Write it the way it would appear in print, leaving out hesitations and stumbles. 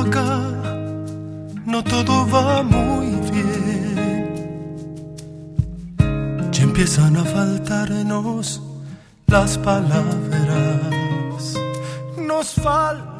acá no todo va muy bien. Ya empiezan a faltarnos las palabras. Nos falta